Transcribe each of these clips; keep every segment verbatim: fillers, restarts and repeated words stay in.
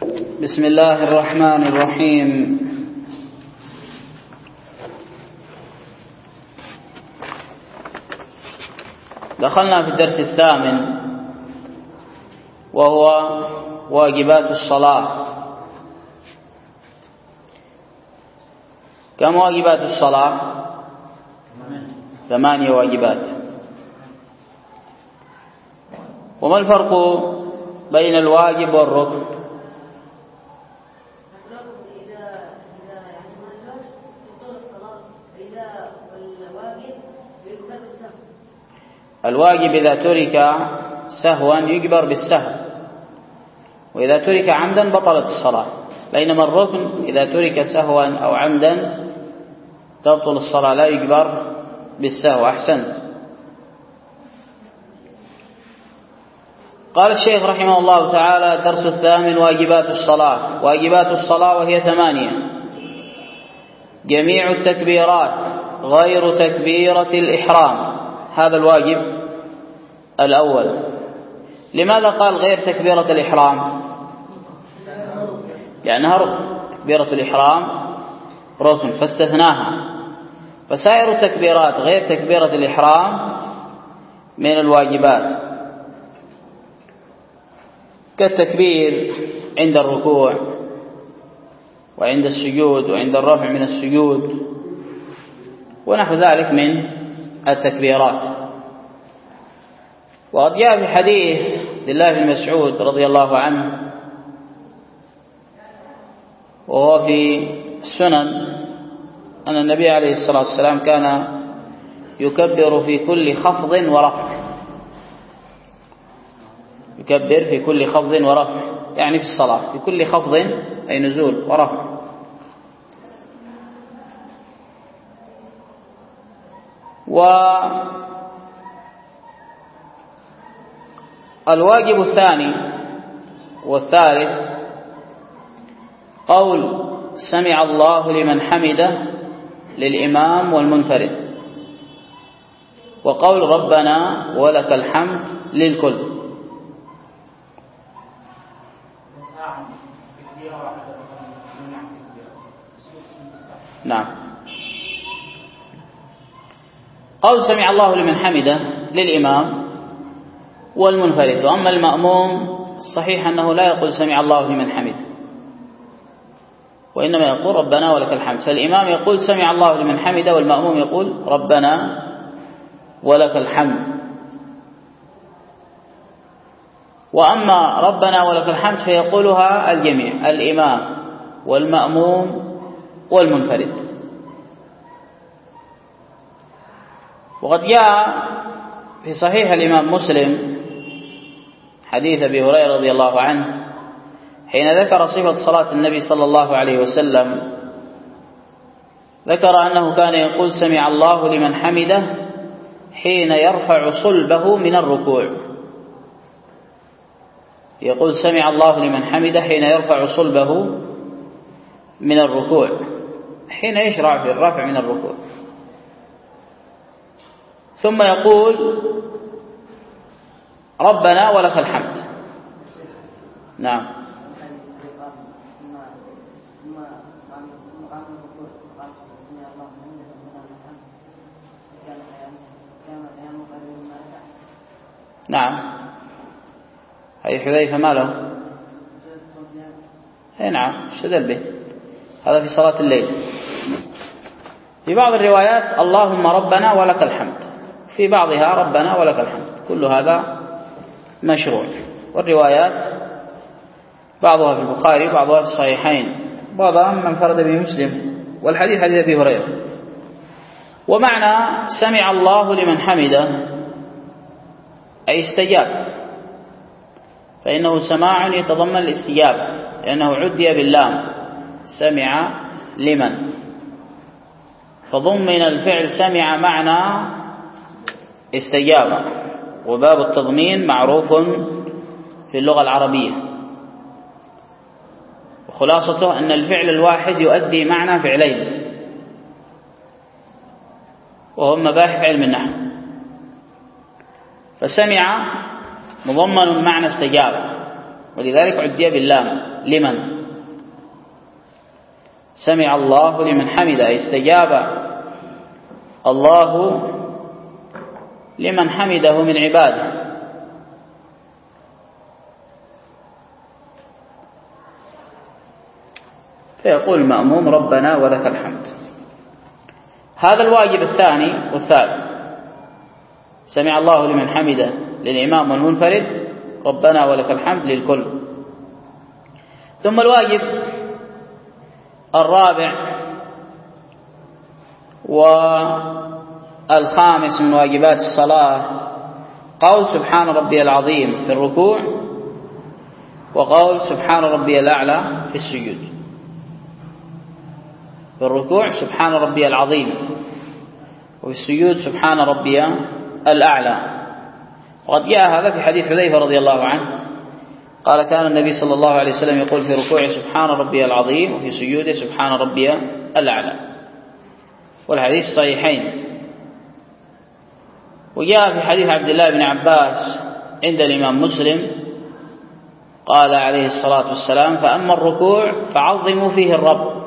بسم الله الرحمن الرحيم. دخلنا في الدرس الثامن وهو واجبات الصلاة. كم واجبات الصلاة؟ ثمانية واجبات. وما الفرق بين الواجب والركن؟ الواجب إذا ترك سهوا يجبر بالسهو، وإذا ترك عمدا بطلت الصلاة، بينما الركن إذا ترك سهوا أو عمدا تبطل الصلاة لا يجبر بالسهو. أحسنت. قال الشيخ رحمه الله تعالى: الدرس الثامن واجبات الصلاة. واجبات الصلاة وهي ثمانية: جميع التكبيرات غير تكبيرة الإحرام، هذا الواجب الأول. لماذا قال غير تكبيرة الإحرام؟ لأنها ركن، تكبيرة الإحرام ركن فاستثناها، فسائر التكبيرات غير تكبيرة الإحرام من الواجبات، كالتكبير عند الركوع وعند السجود وعند الرفع من السجود ونحو ذلك من التكبيرات. وقد جاء في حديث عبد الله بن مسعود رضي الله عنه وهو في السنن أن النبي عليه الصلاة والسلام كان يكبر في كل خفض ورفع، يكبر في كل خفض ورفع، يعني في الصلاة في كل خفض أي نزول ورفع. والواجب الثاني والثالث قول سمع الله لمن حمده للإمام والمنفرد، وقول ربنا ولك الحمد للكل. نعم. قول سمع الله لمن حمده للإمام والمنفرد. وأما المأموم الصحيح أنه لا يقول سمع الله لمن حمده، وإنما يقول ربنا ولك الحمد. فالإمام يقول سمع الله لمن حمده والمأموم يقول ربنا ولك الحمد. وأما ربنا ولك الحمد فيقولها الجميع، الإمام والمأموم والمنفرد. وقد جاء في صحيح الإمام مسلم حديث أبي هريرة رضي الله عنه حين ذكر صفة صلاة النبي صلى الله عليه وسلم، ذكر أنه كان يقول سمع الله لمن حمده حين يرفع صلبه من الركوع. يقول سمع الله لمن حمده حين يرفع صلبه من الركوع، حين يشرع في الرفع من الركوع، ثم يقول ربنا ولك الحمد. نعم. نعم. هي حذيفة ما له؟ اي نعم، استدل به، هذا في صلاة الليل. في بعض الروايات اللهم ربنا ولك الحمد، في بعضها ربنا ولك الحمد، كل هذا مشروع. والروايات بعضها في البخاري بعضها في الصحيحين، بعضها من انفرد به مسلم، والحديث حديث أبي هريرة. ومعنى سمع الله لمن حمده أي استجاب، فإنه سماع يتضمن الاستجابة، لأنه عدي باللام سمع لمن، فضمن الفعل سمع معنى استجابة. وباب التضمين معروف في اللغة العربية، وخلاصته أن الفعل الواحد يؤدي معنى فعلين، وهم مباحث علم النحو. فسمع مضمن معنى استجابة، ولذلك عدي باللام لمن؟ سمع الله لمن حمده، أي استجاب الله لمن حمده من عباده. فيقول المأموم ربنا ولك الحمد. هذا الواجب الثاني والثالث. سمع الله لمن حمده للإمام والمنفرد، ربنا ولك الحمد للكل. ثم الواجب الرابع والخامس من واجبات الصلاة قول سبحان ربي العظيم في الركوع، وقول سبحان ربي الأعلى في السجود. في الركوع سبحان ربي العظيم، وفي السجود سبحان ربي الأعلى. وقد جاء هذا في حديث حذيفة رضي الله عنه قال كان النبي صلى الله عليه وسلم يقول في ركوعه سبحان ربي العظيم، وفي سجوده سبحان ربي الأعلى، والحديث صحيحين. وجاء في حديث عبد الله بن عباس عند الإمام مسلم قال عليه الصلاة والسلام فأما الركوع فعظموا فيه الرب،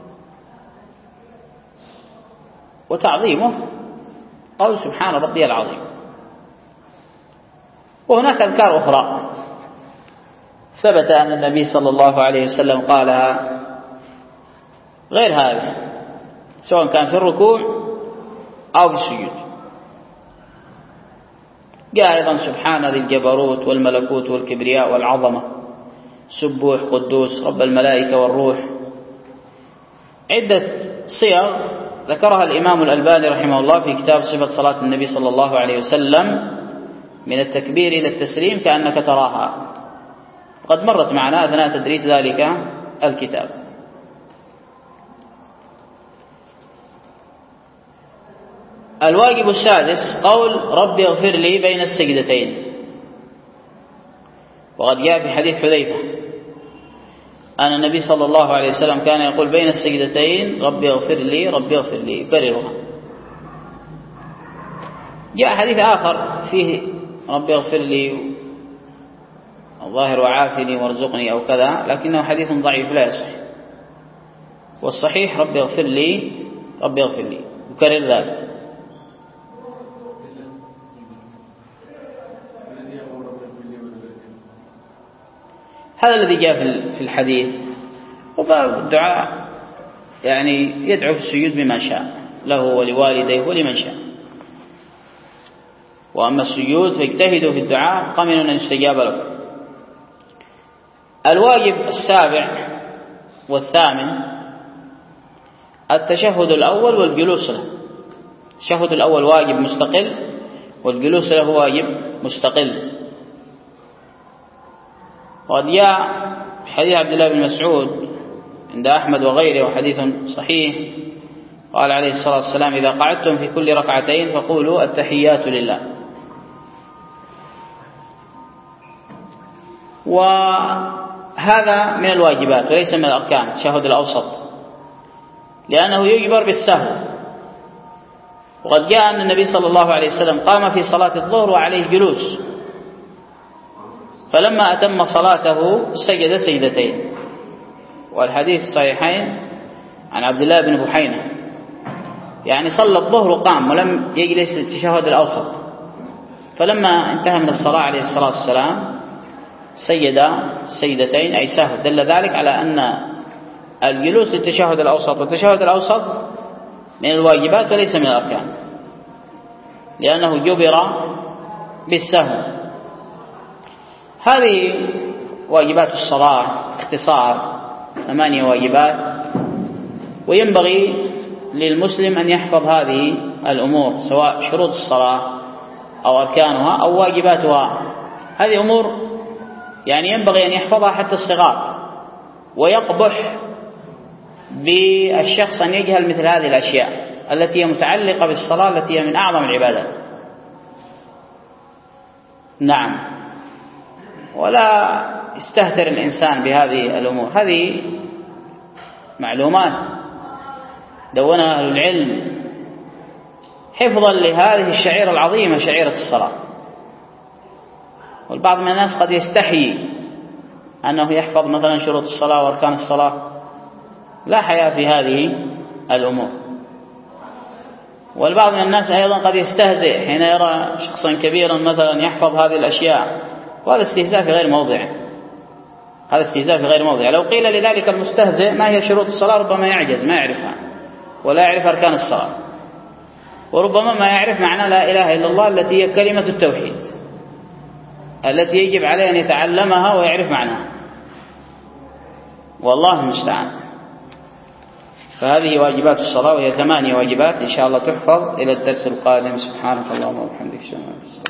وتعظيمه قول سبحان ربي العظيم. وهناك أذكار أخرى ثبت أن النبي صلى الله عليه وسلم قالها غير هذه، سواء كان في الركوع أو في السجود. جاء أيضا سبحان ذي الجبروت والملكوت والكبرياء والعظمة، سبوح قدوس رب الملائكة والروح. عدة صيغ ذكرها الإمام الألباني رحمه الله في كتاب صفة صلاة النبي صلى الله عليه وسلم من التكبير إلى التسليم كأنك تراها، قد مرت معنا أثناء تدريس ذلك الكتاب. الواجب السادس قول ربي اغفر لي بين السجدتين. وقد جاء في حديث حذيفة أن النبي صلى الله عليه وسلم كان يقول بين السجدتين ربي اغفر لي ربي اغفر لي، يكررها. جاء حديث آخر فيه ربي اغفر لي الظاهر وعافني وارزقني أو كذا، لكنه حديث ضعيف لا يصح. والصحيح ربي اغفر لي ربي اغفر لي، يكرر ذلك. هذا الذي جاء في الحديث. وباب الدعاء يعني يدعو في السجود بما شاء له ولوالديه ولمن شاء. وأما السجود فاجتهدوا في الدعاء قمن أن يستجاب لكم. الواجب السابع والثامن التشهد الأول والجلوس له. التشهد الأول واجب مستقل، والجلوس له واجب مستقل. وقد جاء حديث عبد الله بن مسعود عند أحمد وغيره وحديث صحيح قال عليه الصلاة والسلام إذا قعدتم في كل ركعتين فقولوا التحيات لله. وهذا من الواجبات وليس من الأركان التشهد الأوسط، لأنه يجبر بالسهو. وقد جاء أن النبي صلى الله عليه وسلم قام في صلاة الظهر وعليه جلوس، فلما أتم صلاته سجد سجدتين. والحديث الصحيحين عن عبد الله بن بحينة، يعني صلى الظهر وقام ولم يجلس التشهد الأوسط، فلما انتهى من الصلاة عليه الصلاة والسلام سجد سجدتين أي سهو. دل ذلك على أن الجلوس للتشهد الأوسط والتشهد الأوسط من الواجبات وليس من الأركان، لأنه جبر بالسهو. هذه واجبات الصلاة اختصار، ثمانية واجبات. وينبغي للمسلم أن يحفظ هذه الأمور سواء شروط الصلاة أو أركانها أو واجباتها. هذه أمور يعني ينبغي أن يحفظها حتى الصغار. ويقبح بالشخص أن يجهل مثل هذه الأشياء التي هي متعلقة بالصلاة التي هي من أعظم العبادات. نعم، ولا يستهتر الإنسان بهذه الأمور. هذه معلومات دونها أهل العلم حفظا لهذه الشعيرة العظيمة شعيرة الصلاة. والبعض من الناس قد يستحيي أنه يحفظ مثلا شروط الصلاة وأركان الصلاة. لا حياء في هذه الأمور. والبعض من الناس أيضا قد يستهزئ حين يرى شخصا كبيرا مثلا يحفظ هذه الأشياء، وهذا استهزاء في غير موضعه. هذا استهزاء في غير موضعه. لو قيل لذلك المستهزئ ما هي شروط الصلاة ربما يعجز، ما يعرفها، ولا يعرف أركان الصلاة، وربما ما يعرف معنى لا إله إلا الله التي هي كلمة التوحيد التي يجب عليه أن يتعلمها ويعرف معناها، والله المستعان. فهذه واجبات الصلاة، وهي ثمانية واجبات إن شاء الله تحفظ إلى الدرس القادم. سبحانك اللهم وبحمدك.